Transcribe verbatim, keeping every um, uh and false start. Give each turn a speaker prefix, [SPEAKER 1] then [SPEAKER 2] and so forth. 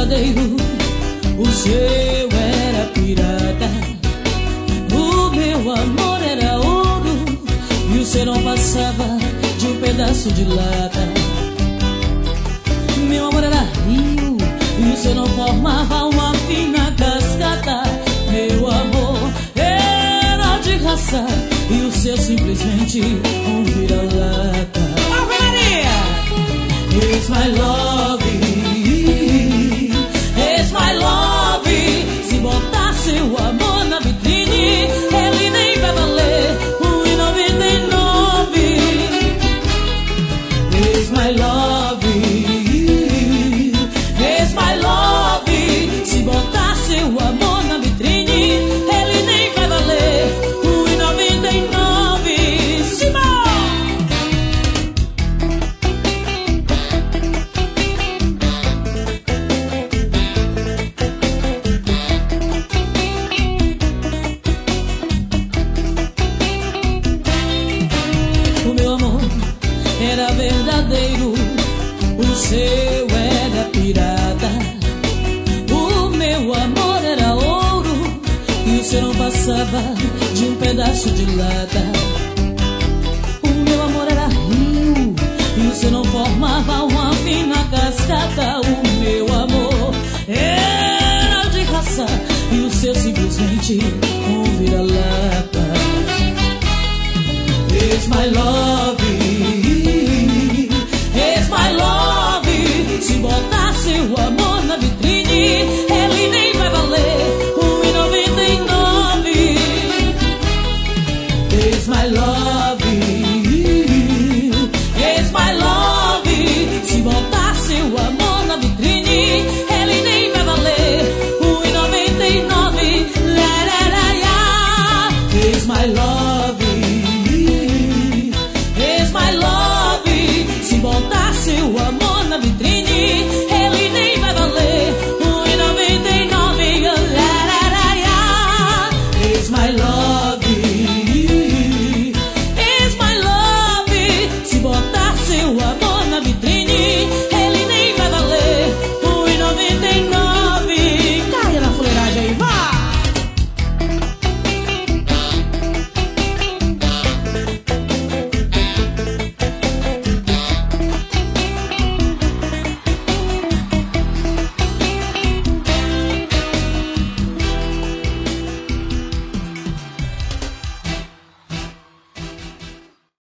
[SPEAKER 1] verdadeiro, o seu era pirata. O meu amor era ouro e o seu não passava de um pedaço de lata. Meu amor era rio e o seu não formava uma fina cascata. Meu amor era de raça e o seu simplesmente um vira-lata. Ave Maria! It's my love, it's my love. Se botar seu amor na vitrine, ele nem vai valer um e noventa e nove. It's my love, it's my love. Se botar seu amor na vitrine, ele nem vai valer um e noventa e nove. Simão! Era verdadeiro, o seu era pirata. O meu amor era ouro e o seu não passava de um pedaço de lata. O meu amor era rio e o seu não formava uma fina cascata. O meu amor era de raça e o seu simplesmente um vira-lata. It's my love, it's my love. Se botar seu amor